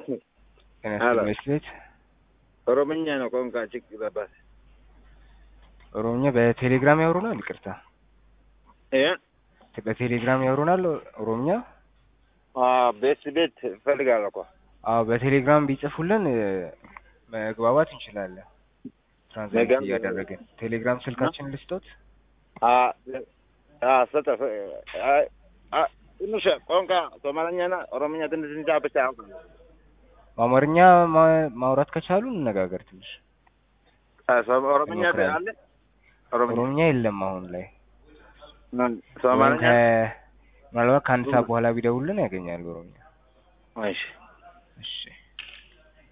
መስለት ኦሮምኛ ነው ቋንቋ ችግር አባት ኦሮምኛ በቴሌግራም ያወሩናል ይቅርታ በቴሌግራም ያወሩናል ኦሮምኛ ቤት ፈልጋለሁ እኮ በቴሌግራም ቢጽፉልን መግባባት እንችላለን ትራንስሌት ያደረገን ቴሌግራም ስልካችን ልስጦት ሰጠፍ ትንሽ ቋንቋ ሶማለኛና ኦሮምኛ ትንሽ እንጃ ብቻ በአማርኛ ማውራት ከቻሉ እንነጋገር ትንሽ ኦሮምኛ አለ ኦሮምኛ የለም አሁን ላይ ሶማለኛ ምናልባት ከአንድ ሰዓት በኋላ ቢደውልን ያገኛሉ ኦሮምኛ እሺ እሺ